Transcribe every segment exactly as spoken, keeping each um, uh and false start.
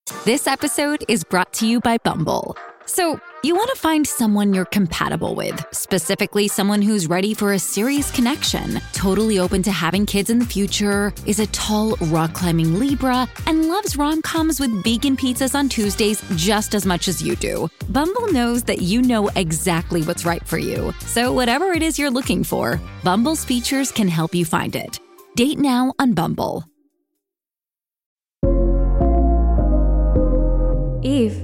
This episode is brought to you by Bumble. So, you want to find someone you're compatible with, specifically someone who's ready for a serious connection, totally open to having kids in the future, is a tall, rock-climbing Libra, and loves rom-coms with vegan pizzas on Tuesdays just as much as you do. Bumble knows that you know exactly what's right for you. So whatever it is you're looking for, Bumble's features can help you find it. Date now on Bumble. Eve.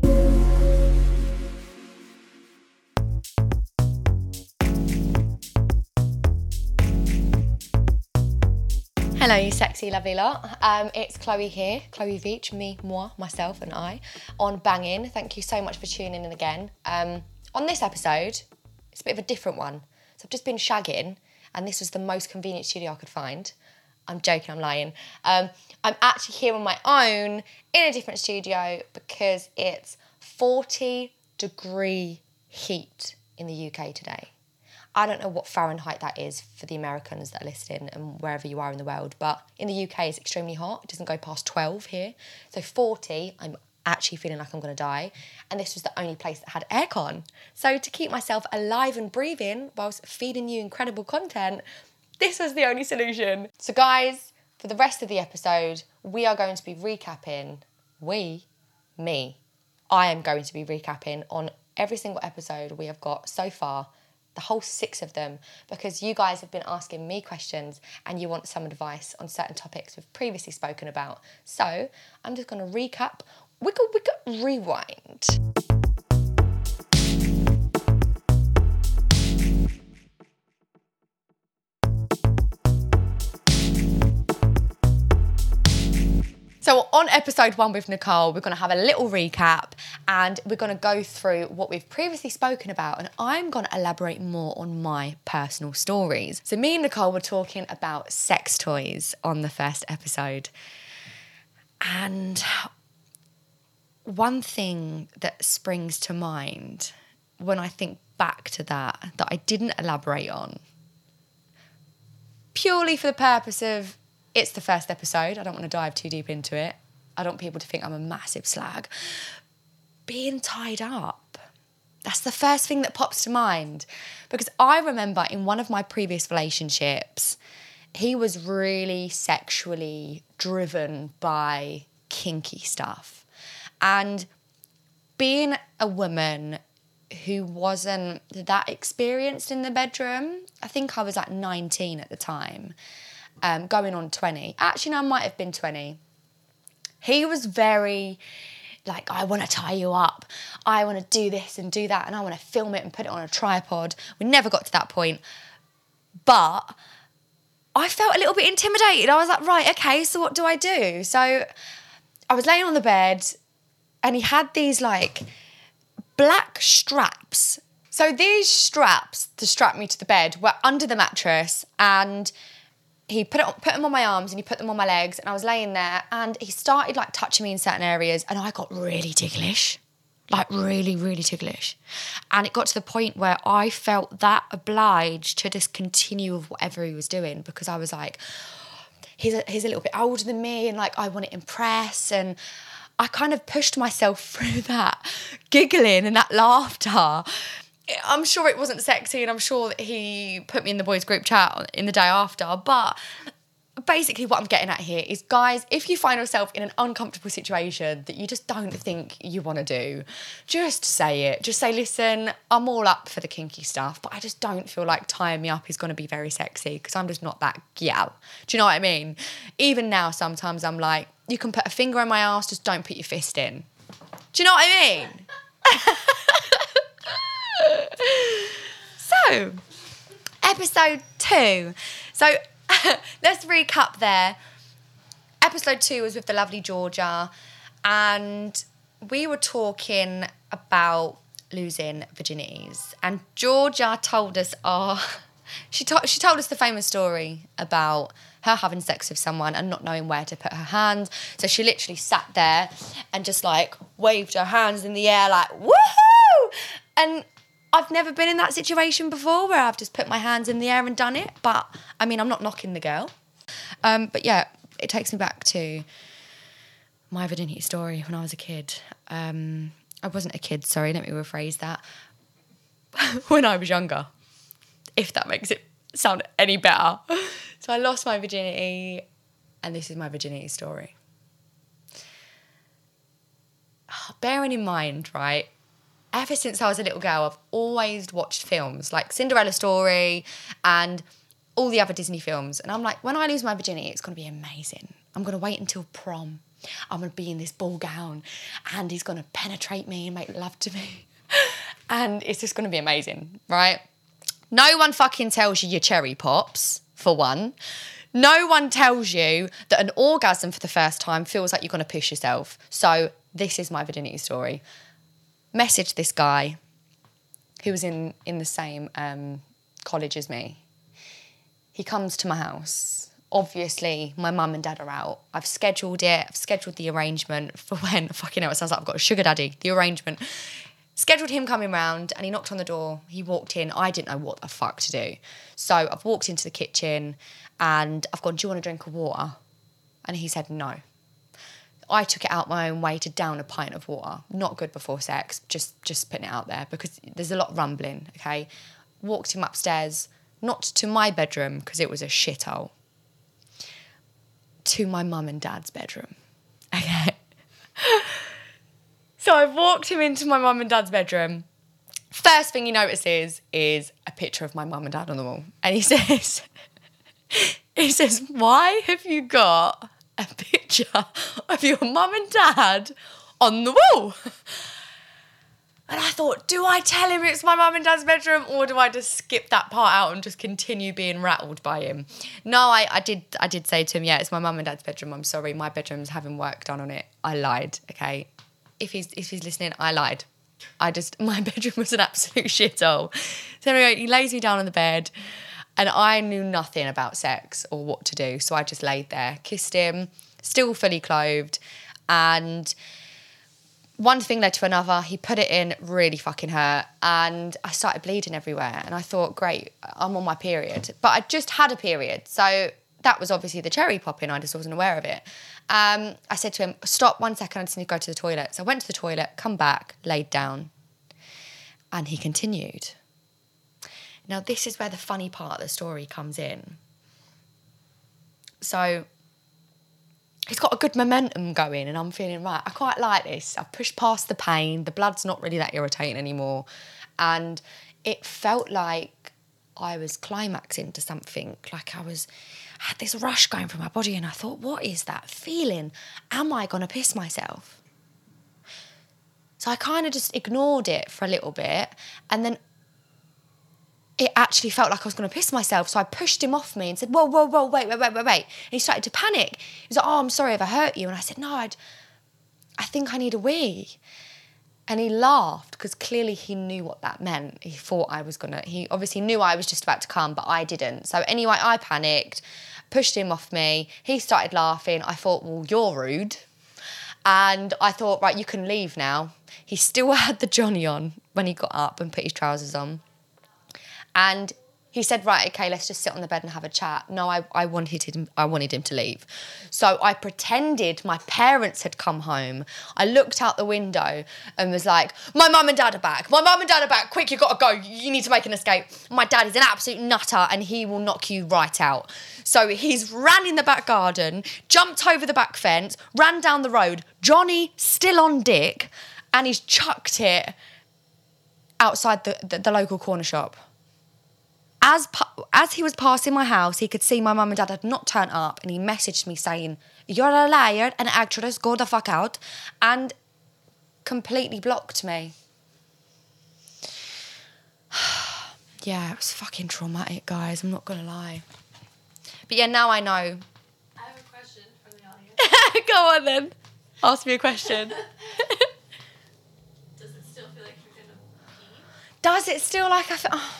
Hello, you sexy, lovely lot. Um, it's Chloe here, Chloe Veach, me, moi, myself and I, on Bangin'. Thank you so much for tuning in again. Um, on this episode, it's a bit of a different one. So I've just been shagging, and this was the most convenient studio I could find. I'm joking, I'm lying. Um, I'm actually here on my own in a different studio because it's forty degree heat in the U K today. I don't know what Fahrenheit that is for the Americans that are listening and wherever you are in the world, but in the U K it's extremely hot. It doesn't go past twelve here. So forty, I'm actually feeling like I'm going to die. And this was the only place that had aircon. So to keep myself alive and breathing whilst feeding you incredible content, this was the only solution. So guys, for the rest of the episode, we are going to be recapping, we, me, I am going to be recapping on every single episode we have got so far, the whole six of them, because you guys have been asking me questions and you want some advice on certain topics we've previously spoken about. So I'm just going to recap, wiggle, wiggle, rewind. So on episode one with Nicole, we're going to have a little recap and we're going to go through what we've previously spoken about, and I'm going to elaborate more on my personal stories. So me and Nicole were talking about sex toys on the first episode. And one thing that springs to mind when I think back to that, that I didn't elaborate on, purely for the purpose of it's the first episode, I don't want to dive too deep into it. I don't want people to think I'm a massive slag. Being tied up. That's the first thing that pops to mind. Because I remember in one of my previous relationships, he was really sexually driven by kinky stuff. And being a woman who wasn't that experienced in the bedroom, I think I was like nineteen at the time, Um, going on twenty. Actually, no, I might have been twenty. He was very like, I want to tie you up. I want to do this and do that. And I want to film it and put it on a tripod. We never got to that point. But I felt a little bit intimidated. I was like, right, okay, so what do I do? So I was laying on the bed and he had these like black straps. So these straps to strap me to the bed were under the mattress, and he put it on, put them on my arms and he put them on my legs, and I was laying there and he started like touching me in certain areas and I got really ticklish, like really, really ticklish. And it got to the point where I felt that obliged to just continue with whatever he was doing, because I was like, he's a, he's a little bit older than me and like I want to impress, and I kind of pushed myself through that giggling and that laughter. I'm sure it wasn't sexy, and I'm sure that he put me in the boys group chat in the day after, but basically what I'm getting at here is, guys, if you find yourself in an uncomfortable situation that you just don't think you want to do, just say it. Just say, listen, I'm all up for the kinky stuff, but I just don't feel like tying me up is going to be very sexy because I'm just not that gal. Do you know what I mean? Even now, sometimes I'm like, you can put a finger in my ass, just don't put your fist in. Do you know what I mean? So, episode two. So, let's recap there. Episode two was with the lovely Georgia, and we were talking about losing virginities. And Georgia told us, oh, she, to- she told us the famous story about her having sex with someone and not knowing where to put her hands. So she literally sat there and just like waved her hands in the air like, woohoo! And I've never been in that situation before where I've just put my hands in the air and done it. But, I mean, I'm not knocking the girl. Um, but, yeah, it takes me back to My virginity story when I was a kid. Um, I wasn't a kid, sorry, let me rephrase that. When I was younger, if that makes it sound any better. So I lost my virginity, and this is my virginity story. Bearing in mind, right, ever since I was a little girl, I've always watched films like Cinderella Story and all the other Disney films. And I'm like, when I lose my virginity, it's going to be amazing. I'm going to wait until prom. I'm going to be in this ball gown and he's going to penetrate me and make love to me. And it's just going to be amazing, right? No one fucking tells you your cherry pops, for one. No one tells you that an orgasm for the first time feels like you're going to piss yourself. So this is my virginity story. Messaged this guy who was in, in the same um, college as me. He comes to my house. Obviously, my mum and dad are out. I've scheduled it. I've scheduled the arrangement for when, fucking hell, it sounds like I've got a sugar daddy, the arrangement. Scheduled him coming round and he knocked on the door. He walked in. I didn't know what the fuck to do. So I've walked into the kitchen and I've gone, do you want a drink of water? And he said no. I took it out my own way to down a pint of water. Not good before sex, just, just putting it out there because there's a lot of rumbling, okay? Walked him upstairs, not to my bedroom because it was a shithole, to my mum and dad's bedroom, okay? So I've walked him into my mum and dad's bedroom. First thing he notices is a picture of my mum and dad on the wall. And he says, he says, why have you got a picture of your mum and dad on the wall? And I thought, do I tell him it's my mum and dad's bedroom or do I just skip that part out and just continue being rattled by him? No, I, I did I did say to him, yeah, it's my mum and dad's bedroom. I'm sorry, my bedroom's having work done on it. I lied, okay? If he's if he's listening, I lied. I just, my bedroom was an absolute shithole. So anyway, he lays me down on the bed and I knew nothing about sex or what to do. So I just laid there, kissed him, still fully clothed. And one thing led to another. He put it in, really fucking hurt. And I started bleeding everywhere. And I thought, great, I'm on my period. But I just had a period. So that was obviously the cherry popping. I just wasn't aware of it. Um, I said to him, stop one second, I just need to go to the toilet. So I went to the toilet, come back, laid down. And he continued. Now, this is where the funny part of the story comes in. So he's got a good momentum going and I'm feeling, right, I quite like this. I've pushed past the pain. The blood's not really that irritating anymore. And it felt like I was climaxing to something, like I was... I had this rush going through my body and I thought, what is that feeling? Am I going to piss myself? So I kind of just ignored it for a little bit and then it actually felt like I was going to piss myself. So I pushed him off me and said, whoa, whoa, whoa, wait, wait, wait, wait, wait. And he started to panic. He was like, oh, I'm sorry if I hurt you. And I said, no, I'd, I think I need a wee. And he laughed because clearly he knew what that meant. He thought I was going to... He obviously knew I was just about to come, but I didn't. So anyway, I panicked, pushed him off me. He started laughing. I thought, well, you're rude. And I thought, right, you can leave now. He still had the Johnny on when he got up and put his trousers on. And he said, right, okay, let's just sit on the bed and have a chat. No, I, I wanted him I wanted him to leave. So I pretended my parents had come home. I looked out the window and was like, my mum and dad are back. My mum and dad are back. Quick, you've got to go. You need to make an escape. My dad is an absolute nutter and he will knock you right out. So he's ran in the back garden, jumped over the back fence, ran down the road. Johnny still on dick and he's chucked it outside the, the, the local corner shop. As as he was passing my house, he could see my mum and dad had not turned up and he messaged me saying, you're a liar, an actress, go the fuck out, and completely blocked me. Yeah, it was fucking traumatic, guys, I'm not going to lie. But yeah, now I know. I have a question from the audience. Go on then. Ask me a question. Does it still feel like you're going to pee? Does it still like I feel... Oh.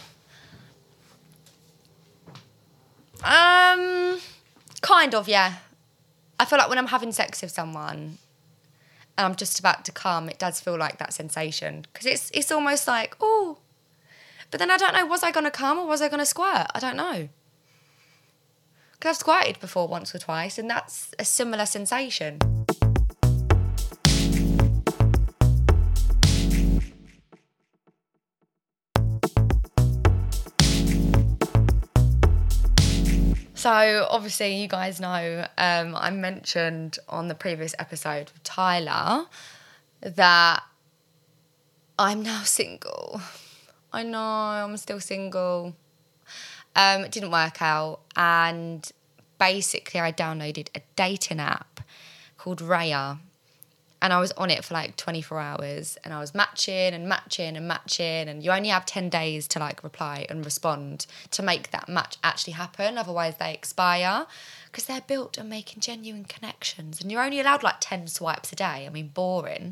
Um, kind of, yeah. I feel like when I'm having sex with someone and I'm just about to come, it does feel like that sensation. Because it's it's almost like, oh. But then I don't know, was I going to come or was I going to squirt? I don't know. Because I've squirted before once or twice and that's a similar sensation. So obviously you guys know um, I mentioned on the previous episode with Tyler that I'm now single. I know, I'm still single. Um, it didn't work out, and basically I downloaded a dating app called Raya, and I was on it for like twenty-four hours, and I was matching and matching and matching, and you only have ten days to like reply and respond to make that match actually happen, otherwise they expire, because they're built on making genuine connections, and you're only allowed like ten swipes a day. I mean, boring.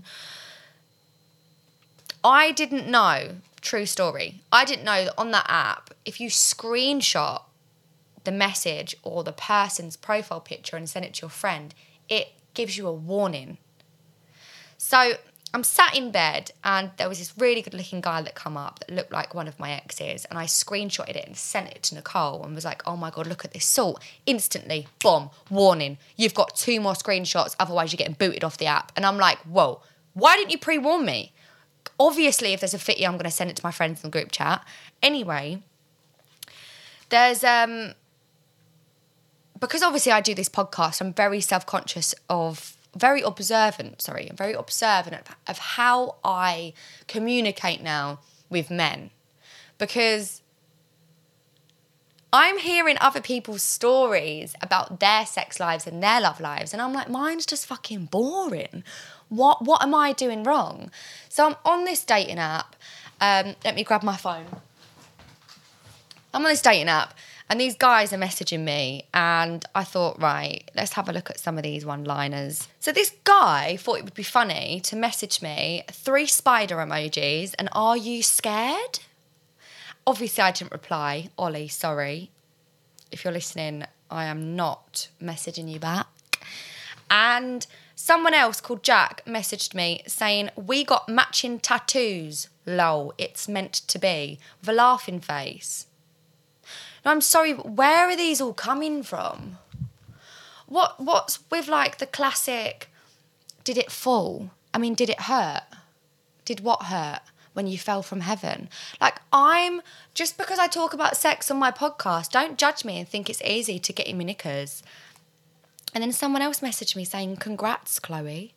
I didn't know, true story, I didn't know that on that app, if you screenshot the message or the person's profile picture and send it to your friend, it gives you a warning. So I'm sat in bed, and there was this really good looking guy that come up that looked like one of my exes, and I screenshotted it and sent it to Nicole and was like, oh my God, look at this salt. Instantly, boom, warning. You've got two more screenshots, otherwise you're getting booted off the app. And I'm like, whoa, why didn't you pre-warn me? Obviously, if there's a fitty, I'm going to send it to my friends in the group chat. Anyway, there's... um because obviously I do this podcast, I'm very self-conscious of... very observant, sorry, I'm very observant of, of how I communicate now with men. Because I'm hearing other people's stories about their sex lives and their love lives, and I'm like, mine's just fucking boring. What what am I doing wrong? So I'm on this dating app. Um, let me grab my phone. I'm on this dating app, and these guys are messaging me, and I thought, right, let's have a look at some of these one-liners. So this guy thought it would be funny to message me three spider emojis and are you scared? Obviously, I didn't reply. Ollie, sorry. If you're listening, I am not messaging you back. And someone else called Jack messaged me saying, we got matching tattoos. Lol, it's meant to be. With a laughing face. Now, I'm sorry, but where are these all coming from? What What's with, like, the classic, did it fall? I mean, did it hurt? Did what hurt when you fell from heaven? Like, I'm, just because I talk about sex on my podcast, don't judge me and think it's easy to get in my knickers. And then someone else messaged me saying, congrats, Chloe.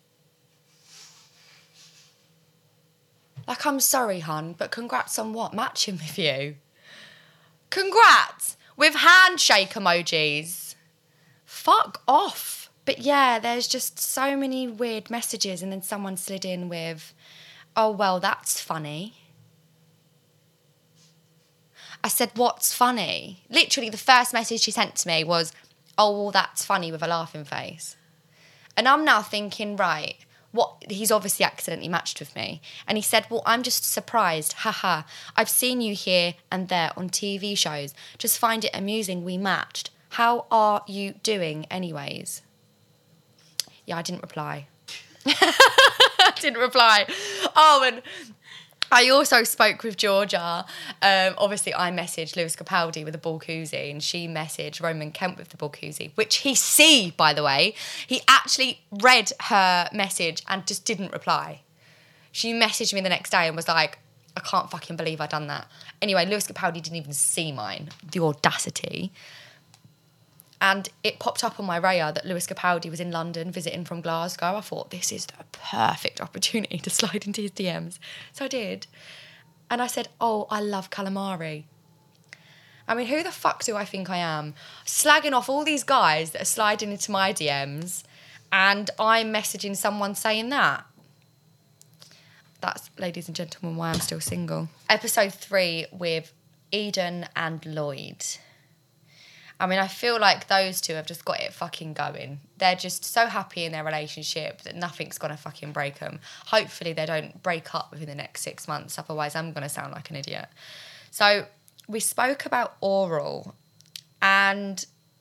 Like, I'm sorry, hon, but congrats on what? Matching with you. Congrats with handshake emojis. Fuck off. But yeah, there's just so many weird messages, and then someone slid in with, oh, well, that's funny. I said, what's funny? Literally, the first message she sent to me was, oh, well, that's funny, with a laughing face. And I'm now thinking, right, what? He's obviously accidentally matched with me. And he said, well, I'm just surprised. Haha, I've seen you here and there on T V shows. Just find it amusing we matched. How are you doing anyways? Yeah, I didn't reply. I didn't reply. Oh, and I also spoke with Georgia. Um, obviously, I messaged Lewis Capaldi with the ball koozie, and she messaged Roman Kemp with the ball koozie, which he see, by the way. He actually read her message and just didn't reply. She messaged me the next day and was like, I can't fucking believe I done that. Anyway, Lewis Capaldi didn't even see mine. The audacity. And it popped up on my radar that Lewis Capaldi was in London visiting from Glasgow. I thought, this is the perfect opportunity to slide into his D Ms. So I did. And I said, oh, I love calamari. I mean, who the fuck do I think I am? Slagging off all these guys that are sliding into my D Ms, and I'm messaging someone saying that. That's, ladies and gentlemen, why I'm still single. Episode three with Eden and Lloyd. I mean, I feel like those two have just got it fucking going. They're just so happy in their relationship that nothing's going to fucking break them. Hopefully they don't break up within the next six months. Otherwise, I'm going to sound like an idiot. So we spoke about oral, and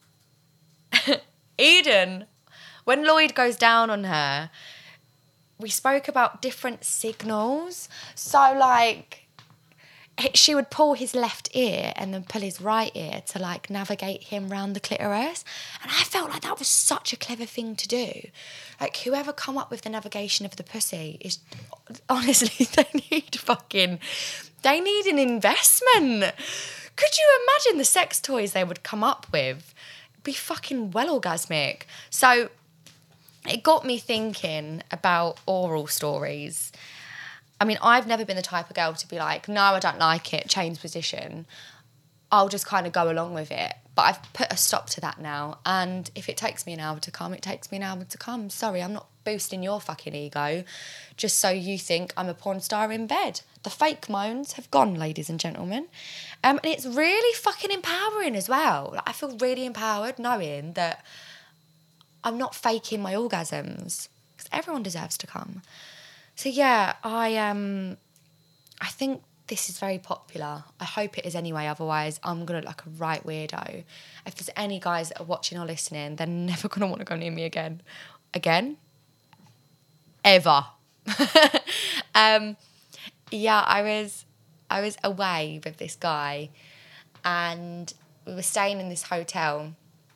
Eden, when Lloyd goes down on her, we spoke about different signals. So, like, she would pull his left ear and then pull his right ear to, like, navigate him round the clitoris. And I felt like that was such a clever thing to do. Like, whoever come up with the navigation of the pussy is, honestly, they need fucking, they need an investment. Could you imagine the sex toys they would come up with? be fucking well orgasmic. So it got me thinking about oral stories. I mean, I've never been the type of girl to be like, no, I don't like it, change position. I'll just kind of go along with it. But I've put a stop to that now. And if it takes me an hour to come, it takes me an hour to come. Sorry, I'm not boosting your fucking ego just so you think I'm a porn star in bed. The fake moans have gone, ladies and gentlemen. Um, and it's really fucking empowering as well. Like, I feel really empowered knowing that I'm not faking my orgasms, because everyone deserves to come. So yeah, I um, I think this is very popular. I hope it is anyway, otherwise I'm going to look like a right weirdo. If there's any guys that are watching or listening, they're never going to want to go near me again. Again? Ever. um, yeah, I was I was away with this guy and we were staying in this hotel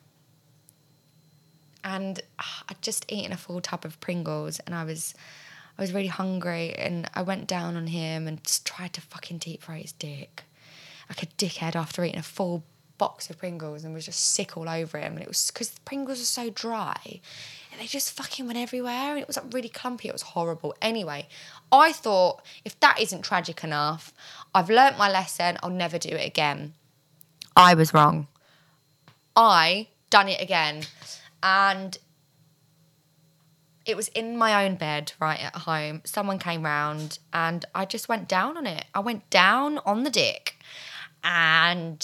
and uh, I'd just eaten a full tub of Pringles and I was... I was really hungry and I went down on him and just tried to fucking deep throat his dick. Like a dickhead after eating a full box of Pringles and was just sick all over him. And it was because the Pringles were so dry and they just fucking went everywhere and it was like really clumpy. It was horrible. Anyway, I thought if that isn't tragic enough, I've learnt my lesson. I'll never do it again. I was wrong. I done it again. And it was in my own bed, right, at home. Someone came round and I just went down on it. I went down on the dick and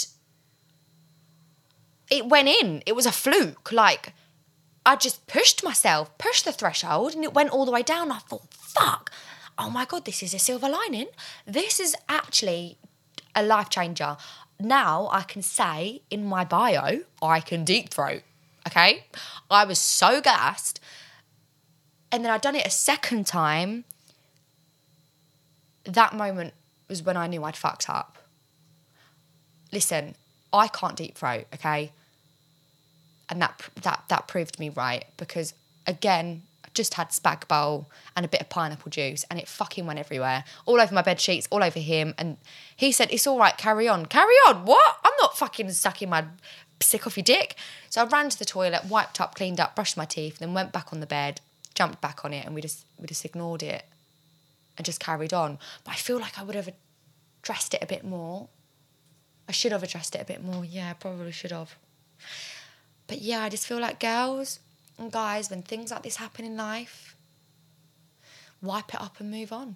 it went in. It was a fluke. Like, I just pushed myself, pushed the threshold and it went all the way down. I thought, fuck, oh my God, this is a silver lining. This is actually a life changer. Now I can say in my bio, I can deep throat, okay? I was so gassed. And then I'd done it a second time. That moment was when I knew I'd fucked up. Listen, I can't deep throat, okay? And that that that proved me right because, again, I just had spag bowl and a bit of pineapple juice and it fucking went everywhere. All over my bed sheets, all over him. And he said, it's all right, carry on. Carry on? What? I'm not fucking sucking my sick off your dick. So I ran to the toilet, wiped up, cleaned up, brushed my teeth, then went back on the bed, jumped back on it and we just we just ignored it and just carried on. But I feel like I would have addressed it a bit more. I should have addressed it a bit more. Yeah, I probably should have. But yeah, I just feel like girls and guys, when things like this happen in life, wipe it up and move on.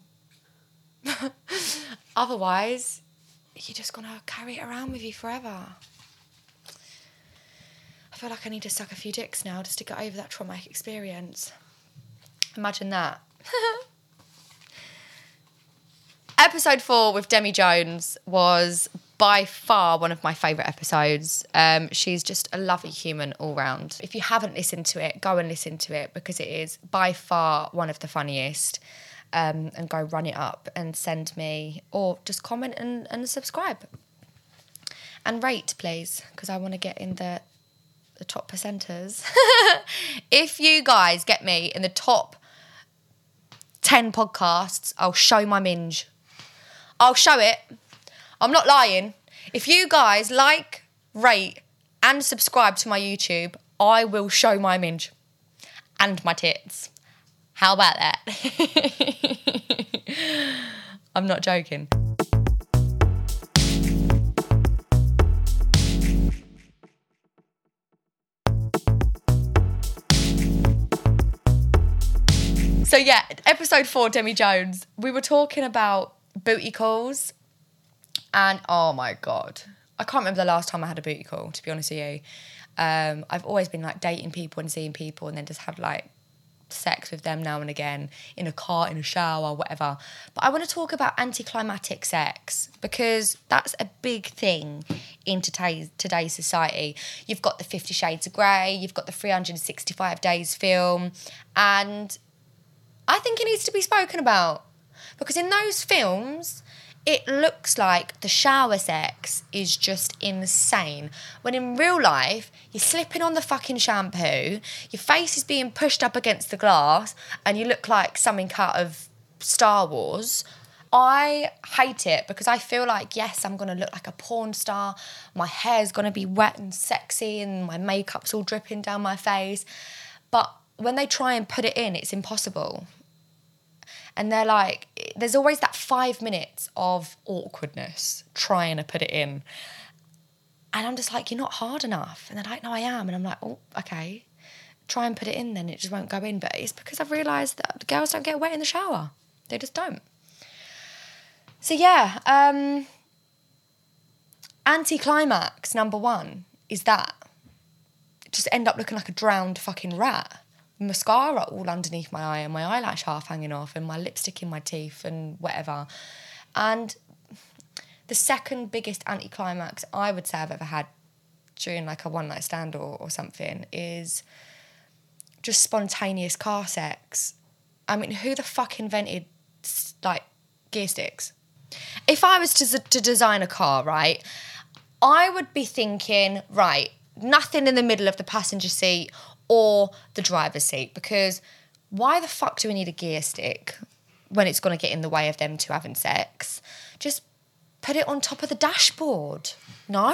Otherwise, you're just going to carry it around with you forever. I feel like I need to suck a few dicks now just to get over that traumatic experience. Imagine that. Episode four with Demi Jones was by far one of my favourite episodes. Um, she's just a lovely human all round. If you haven't listened to it, go and listen to it because it is by far one of the funniest. Um, and go run it up and send me, or just comment and, and subscribe. And rate, please, because I want to get in the the top percenters. If you guys get me in the top ten podcasts, I'll show my minge. I'll show it. I'm not lying. If you guys like, rate, and subscribe to my YouTube, I will show my minge and my tits. How about that? I'm not joking. So yeah, episode four, Demi Jones, we were talking about booty calls and oh my God, I can't remember the last time I had a booty call, to be honest with you. Um, I've always been like dating people and seeing people and then just had like sex with them now and again in a car, in a shower, whatever. But I want to talk about anticlimactic sex because that's a big thing in today's, today's society. You've got the Fifty Shades of Grey, you've got the three hundred sixty-five days film, and I think it needs to be spoken about because in those films, it looks like the shower sex is just insane. When in real life, you're slipping on the fucking shampoo, your face is being pushed up against the glass, and you look like something out of Star Wars, I hate it because I feel like, yes, I'm going to look like a porn star. My hair's going to be wet and sexy and my makeup's all dripping down my face. But when they try and put it in, it's impossible. And they're like, there's always that five minutes of awkwardness trying to put it in. And I'm just like, you're not hard enough. And they're like, no, I am. And I'm like, oh, okay. Try and put it in then, it just won't go in. But it's because I've realised that girls don't get wet in the shower. They just don't. So yeah, um, anticlimax number one is that. Just end up looking like a drowned fucking rat. Mascara all underneath my eye and my eyelash half hanging off and my lipstick in my teeth and whatever. And the second biggest anticlimax I would say I've ever had during like a one night stand or, or something is just spontaneous car sex. I mean, who the fuck invented like gear sticks? If I was to, to design a car, right, I would be thinking, right, nothing in the middle of the passenger seat or the driver's seat, because why the fuck do we need a gear stick when it's going to get in the way of them two having sex? Just put it on top of the dashboard, no?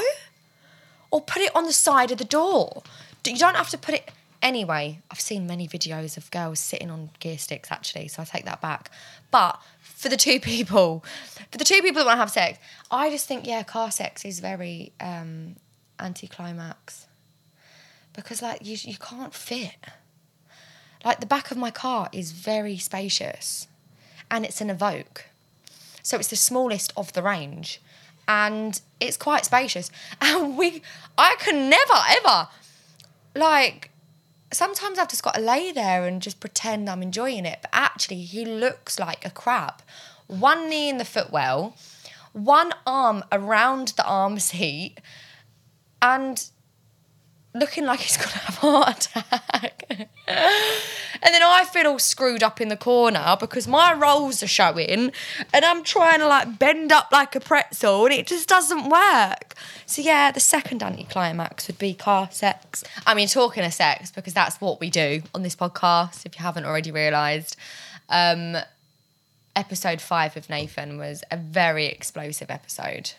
Or put it on the side of the door. You don't have to put it... Anyway, I've seen many videos of girls sitting on gear sticks, actually, so I take that back. But for the two people, for the two people that want to have sex, I just think, yeah, car sex is very um, anticlimax. Because, like, you you can't fit. Like, the back of my car is very spacious. And it's an Evoque. So it's the smallest of the range. And it's quite spacious. And we... I can never, ever... Like... Sometimes I've just got to lay there and just pretend I'm enjoying it. But actually, he looks like a crab. One knee in the footwell, one arm around the arm seat, and looking like he's going to have a heart attack. And then I feel all screwed up in the corner because my rolls are showing and I'm trying to like bend up like a pretzel and it just doesn't work. So yeah, the second anticlimax would be car sex. I mean, talking of sex, because that's what we do on this podcast, if you haven't already realised. Um, episode five with Nathan was a very explosive episode.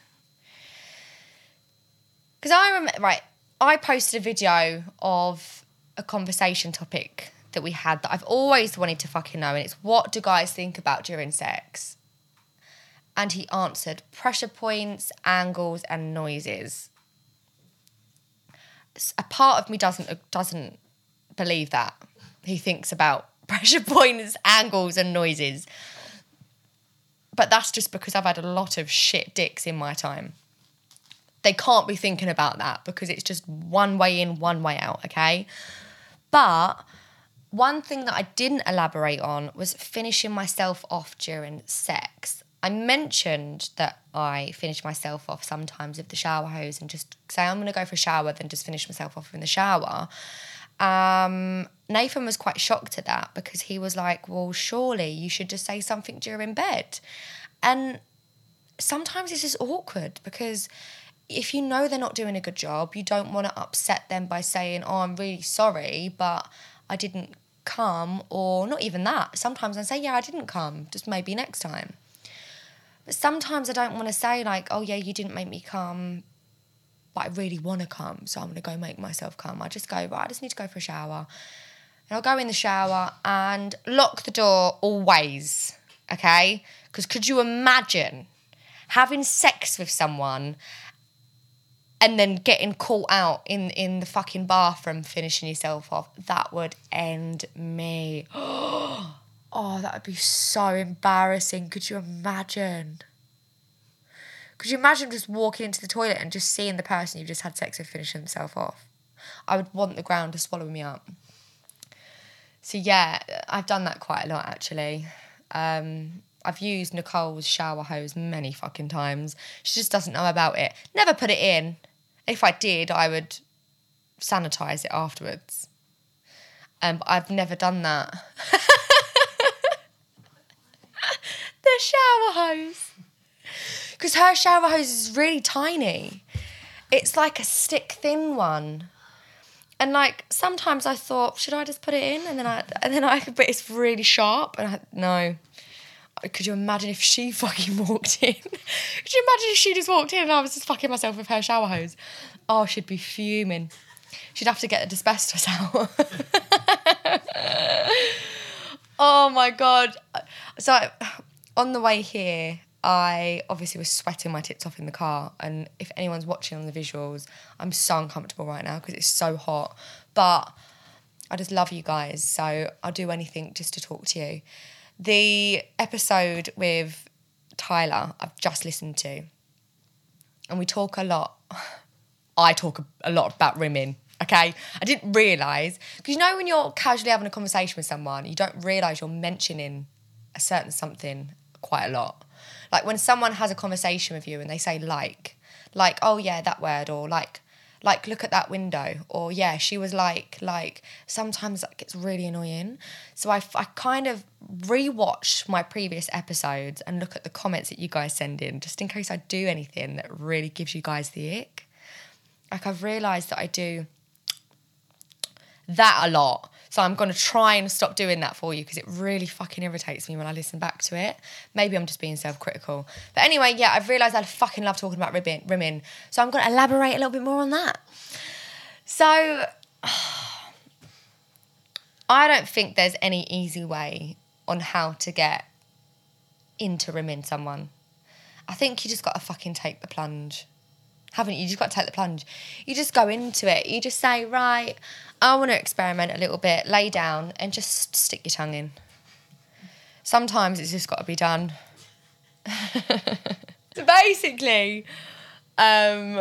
Because I remember, right, I posted a video of a conversation topic that we had that I've always wanted to fucking know, and it's what do guys think about during sex? And he answered pressure points, angles, and noises. A part of me doesn't doesn't believe that. He thinks about pressure points, angles, and noises. But that's just because I've had a lot of shit dicks in my time. They can't be thinking about that because it's just one way in, one way out, okay? But one thing that I didn't elaborate on was finishing myself off during sex. I mentioned that I finish myself off sometimes with the shower hose and just say I'm going to go for a shower, then just finish myself off in the shower. Um, Nathan was quite shocked at that because he was like, well, surely you should just say something during bed. And sometimes it's just awkward because if you know they're not doing a good job, you don't want to upset them by saying, oh, I'm really sorry, but I didn't come, or not even that. Sometimes I say, yeah, I didn't come, just maybe next time. But sometimes I don't want to say like, oh, yeah, you didn't make me come, but I really want to come, so I'm going to go make myself come. I just go, right, I just need to go for a shower. And I'll go in the shower and lock the door always, okay? Because could you imagine having sex with someone and then getting caught out in, in the fucking bathroom, finishing yourself off? That would end me. Oh, that would be so embarrassing. Could you imagine? Could you imagine just walking into the toilet and just seeing the person you've just had sex with finishing themselves off? I would want the ground to swallow me up. So yeah, I've done that quite a lot actually. Um... I've used Nicole's shower hose many fucking times. She just doesn't know about it. Never put it in. If I did, I would sanitise it afterwards. Um, but I've never done that. The shower hose. Because her shower hose is really tiny. It's like a stick thin one. And like sometimes I thought, should I just put it in? And then I, and then I, but it's really sharp. And I, no. Could you imagine if she fucking walked in? Could you imagine if she just walked in and I was just fucking myself with her shower hose? Oh, she'd be fuming. She'd have to get the asbestos out. Oh my God. So I, on the way here, I obviously was sweating my tits off in the car. And if anyone's watching on the visuals, I'm so uncomfortable right now because it's so hot. But I just love you guys. So I'll do anything just to talk to you. The episode with Tyler, I've just listened to. And we talk a lot. I talk a lot about rimming, okay? I didn't realise. Because you know when you're casually having a conversation with someone, you don't realise you're mentioning a certain something quite a lot. Like when someone has a conversation with you and they say like, like, oh yeah, that word, or like, like, look at that window, or yeah, she was like, like, sometimes that gets really annoying. So I, I kind of rewatch my previous episodes and look at the comments that you guys send in, just in case I do anything that really gives you guys the ick. Like, I've realised that I do that a lot. So I'm going to try and stop doing that for you because it really fucking irritates me when I listen back to it. Maybe I'm just being self-critical. But anyway, yeah, I've realised I fucking love talking about ribbing, rimming. So I'm going to elaborate a little bit more on that. So I don't think there's any easy way on how to get into rimming someone. I think you just got to fucking take the plunge. Haven't you? You just got to take the plunge. You just go into it. You just say, right, I want to experiment a little bit, lay down and just stick your tongue in. Sometimes it's just got to be done. So basically, um,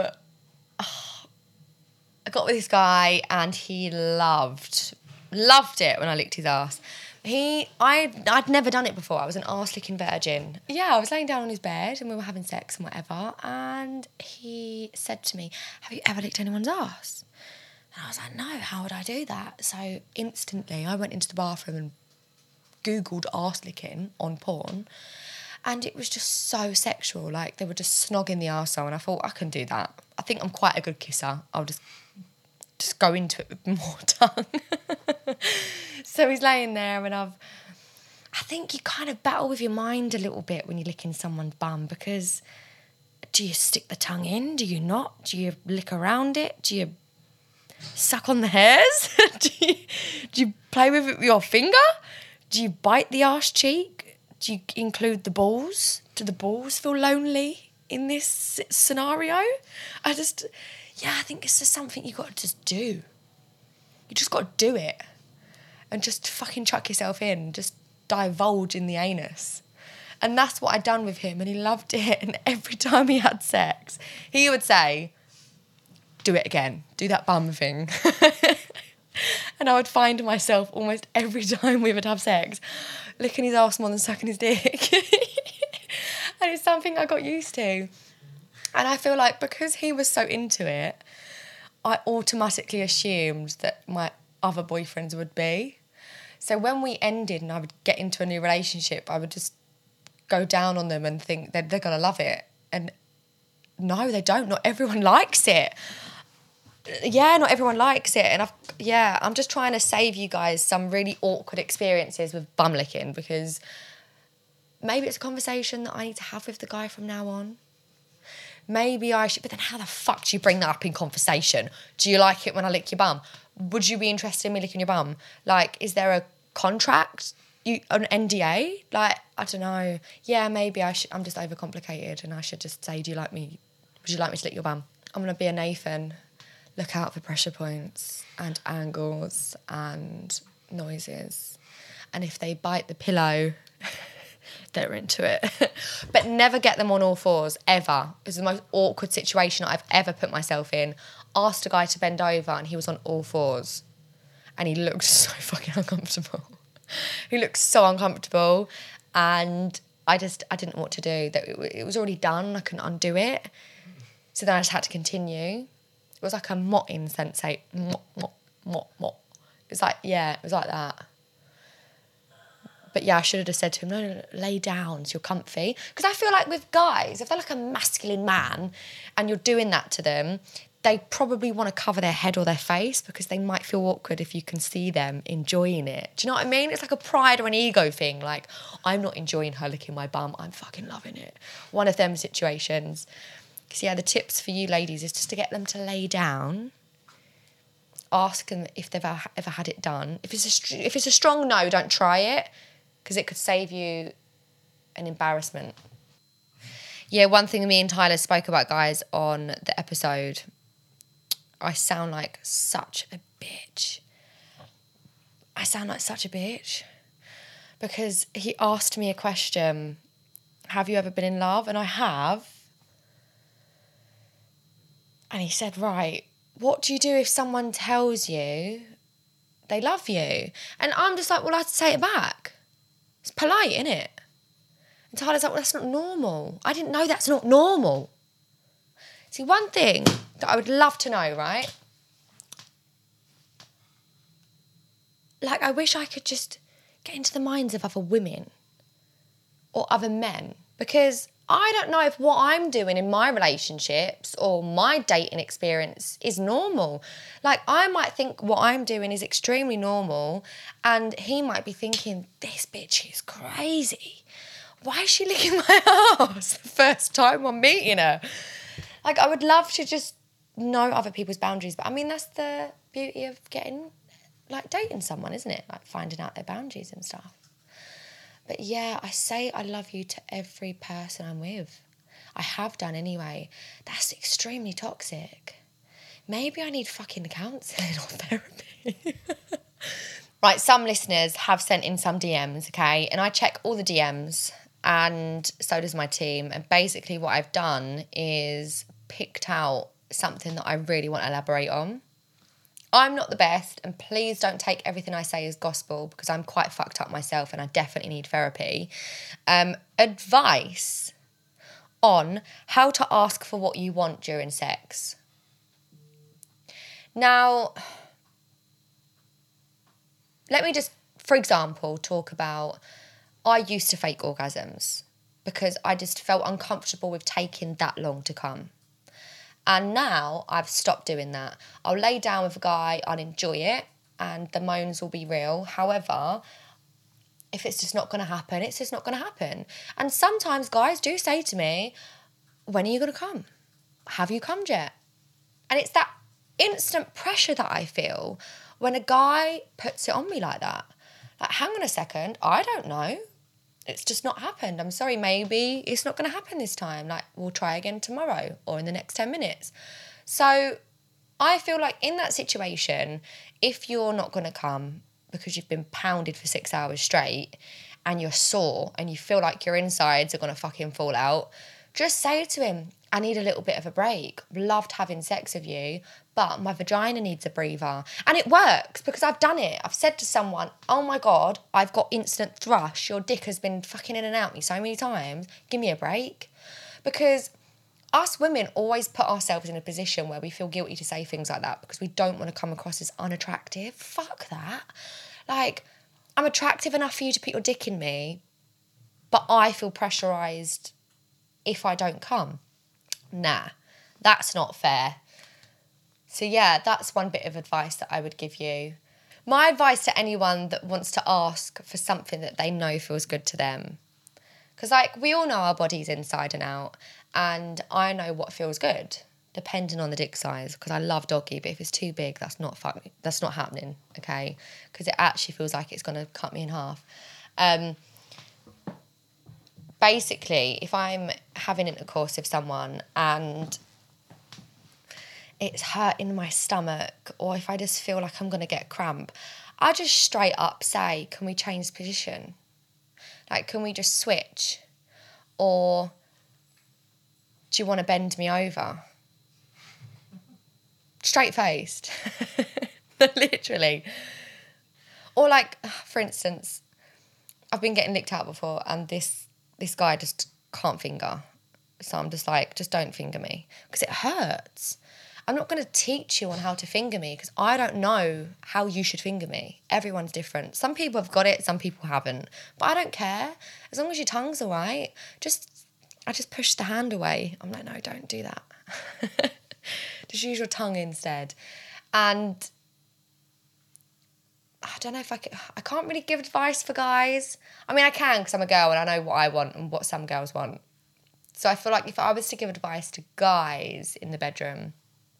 I got with this guy and he loved, loved it when I licked his ass. He, I, I'd never done it before. I was an arse-licking virgin. Yeah, I was laying down on his bed and we were having sex and whatever. And he said to me, have you ever licked anyone's ass? And I was like, no, how would I do that? So instantly I went into the bathroom and Googled arse licking on porn. And it was just so sexual. Like, they were just snogging the arsehole. And I thought, I can do that. I think I'm quite a good kisser. I'll just... just go into it with more tongue. So he's laying there and I've... I think you kind of battle with your mind a little bit when you're licking someone's bum because do you stick the tongue in? Do you not? Do you lick around it? Do you suck on the hairs? do, you, do you play with it with your finger? Do you bite the arse cheek? Do you include the balls? Do the balls feel lonely in this scenario? I just... Yeah, I think it's just something you got to just do. You just got to do it. And just fucking chuck yourself in. Just divulge in the anus. And that's what I'd done with him, and he loved it. And every time he had sex, he would say, do it again. Do that bum thing. And I would find myself almost every time we would have sex licking his arse more than sucking his dick. And it's something I got used to. And I feel like because he was so into it, I automatically assumed that my other boyfriends would be. So when we ended and I would get into a new relationship, I would just go down on them and think that they're going to love it. And no, they don't. Not everyone likes it. Yeah, not everyone likes it. And I've, yeah, I'm just trying to save you guys some really awkward experiences with bum licking because maybe it's a conversation that I need to have with the guy from now on. Maybe I should, but then how the fuck do you bring that up in conversation? Do you like it when I lick your bum? Would you be interested in me licking your bum? Like, is there a contract, you an N D A? Like, I don't know. Yeah, maybe I should, I'm just overcomplicated and I should just say, do you like me, would you like me to lick your bum? I'm going to be a Nathan. Look out for pressure points and angles and noises. And if they bite the pillow... they're into it. But never get them on all fours, ever. It was the most awkward situation I've ever put myself in. Asked a guy to bend over and he was on all fours. And he looked so fucking uncomfortable. He looked so uncomfortable. And I just, I didn't know what to do. That it was already done. I couldn't undo it. So then I just had to continue. It was like a motting sensate. Mot, mot, mot, mot. It was like, yeah, it was like that. But yeah, I should have just said to him, no, no, no, lay down so you're comfy. Because I feel like with guys, if they're like a masculine man and you're doing that to them, they probably want to cover their head or their face because they might feel awkward if you can see them enjoying it. Do you know what I mean? It's like a pride or an ego thing. Like, I'm not enjoying her licking my bum. I'm fucking loving it. One of them situations. Because, yeah, the tips for you ladies is just to get them to lay down. Ask them if they've ever, ever had it done. If it's a, if it's a strong no, don't try it because it could save you an embarrassment. Yeah, one thing me and Tyler spoke about, guys, on the episode, I sound like such a bitch. I sound like such a bitch because he asked me a question, have you ever been in love? And I have. And he said, right, what do you do if someone tells you they love you? And I'm just like, well, I have to say it back. It's polite, innit? And Tyler's like, well, that's not normal. I didn't know that's not normal. See, one thing that I would love to know, right? Like, I wish I could just get into the minds of other women or other men, because I don't know if what I'm doing in my relationships or my dating experience is normal. Like, I might think what I'm doing is extremely normal and he might be thinking, this bitch is crazy. Why is she licking my ass the first time I'm meeting her? Like, I would love to just know other people's boundaries. But, I mean, that's the beauty of getting, like, dating someone, isn't it? Like, finding out their boundaries and stuff. But, yeah, I say I love you to every person I'm with. I have done anyway. That's extremely toxic. Maybe I need fucking counselling or therapy. Right, some listeners have sent in some D Ms, okay? And I check all the D Ms, and so does my team. And basically what I've done is picked out something that I really want to elaborate on. I'm not the best, and please don't take everything I say as gospel because I'm quite fucked up myself and I definitely need therapy. Um, advice on how to ask for what you want during sex. Now, let me just, for example, talk about, I used to fake orgasms because I just felt uncomfortable with taking that long to come. And now I've stopped doing that. I'll lay down with a guy, I'll enjoy it, and the moans will be real. However, if it's just not going to happen, it's just not going to happen. And sometimes guys do say to me, when are you going to come? Have you come yet? And it's that instant pressure that I feel when a guy puts it on me like that. Like, hang on a second, I don't know. It's just not happened. I'm sorry, maybe it's not going to happen this time. Like, we'll try again tomorrow or in the next ten minutes. So I feel like in that situation, if you're not going to come because you've been pounded for six hours straight and you're sore and you feel like your insides are going to fucking fall out, just say to him, I need a little bit of a break. Loved having sex with you, but my vagina needs a breather. And it works because I've done it. I've said to someone, oh my God, I've got instant thrush. Your dick has been fucking in and out me so many times. Give me a break. Because us women always put ourselves in a position where we feel guilty to say things like that because we don't want to come across as unattractive. Fuck that. Like, I'm attractive enough for you to put your dick in me, but I feel pressurised if I don't come. Nah, that's not fair. So yeah, that's one bit of advice that I would give you. My advice to anyone that wants to ask for something that they know feels good to them. Because, like, we all know our bodies inside and out, and I know what feels good, depending on the dick size, because I love doggy, but if it's too big, that's not fuck, that's not happening, okay? Because it actually feels like it's going to cut me in half. Um... Basically, if I'm having intercourse with someone and it's hurting my stomach, or if I just feel like I'm going to get cramp, I just straight up say, can we change position? Like, can we just switch? Or do you want to bend me over? Straight-faced. Literally. Or like, for instance, I've been getting licked out before and this this guy just can't finger. So I'm just like, just don't finger me because it hurts. I'm not going to teach you on how to finger me because I don't know how you should finger me. Everyone's different. Some people have got it, some people haven't. But I don't care. As long as your tongue's all right, just, I just push the hand away. I'm like, no, don't do that. Just use your tongue instead. And I don't know if I can, I can't really give advice for guys. I mean, I can because I'm a girl and I know what I want and what some girls want. So I feel like if I was to give advice to guys in the bedroom,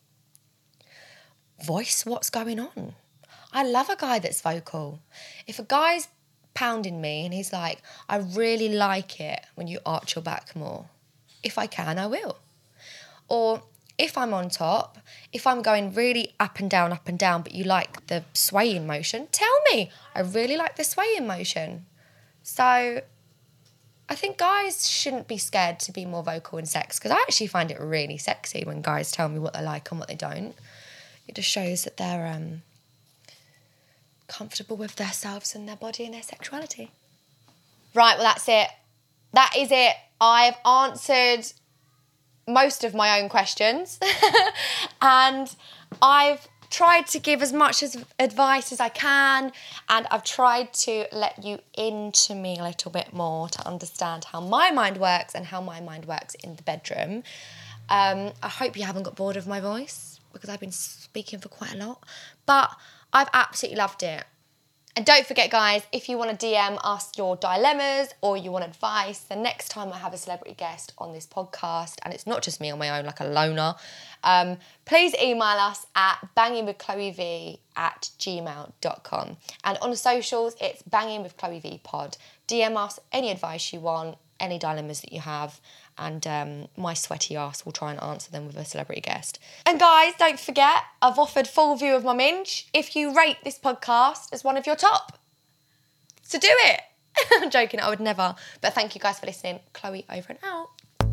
voice what's going on. I love a guy that's vocal. If a guy's pounding me and he's like, I really like it when you arch your back more. If I can, I will. Or if I'm on top, if I'm going really up and down, up and down, but you like the swaying motion, tell me. I really like the swaying motion. So I think guys shouldn't be scared to be more vocal in sex, because I actually find it really sexy when guys tell me what they like and what they don't. It just shows that they're um, comfortable with themselves and their body and their sexuality. Right, well, that's it. That is it. I've answered most of my own questions and I've tried to give as much as advice as I can, and I've tried to let you into me a little bit more to understand how my mind works and how my mind works in the bedroom. Um, I hope you haven't got bored of my voice because I've been speaking for quite a lot, but I've absolutely loved it. And don't forget, guys, if you want to D M us your dilemmas or you want advice, the next time I have a celebrity guest on this podcast, and it's not just me on my own like a loner, um, please email us at bangingwithchloev at gmail dot com. And on the socials, it's bangingwithchloev pod. D M us any advice you want, any dilemmas that you have, and um, my sweaty ass will try and answer them with a celebrity guest. And guys, don't forget, I've offered full view of my minge if you rate this podcast as one of your top. So do it. I'm joking, I would never. But thank you guys for listening. Chloe over and out.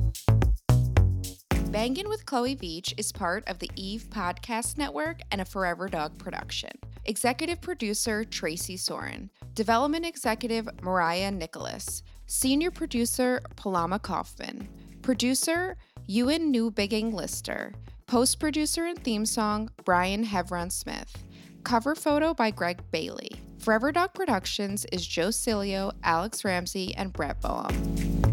Bangin' with Chloe Veach is part of the Eve Podcast Network and a Forever Dog production. Executive producer, Tracy Soren. Development executive, Mariah Nicholas. Senior producer, Palama Kaufman. Producer, Ewan Newbigging Lister. Post-producer and theme song, Brian Hevron Smith. Cover photo by Greg Bailey. Forever Dog Productions is Joe Cilio, Alex Ramsey, and Brett Boehm.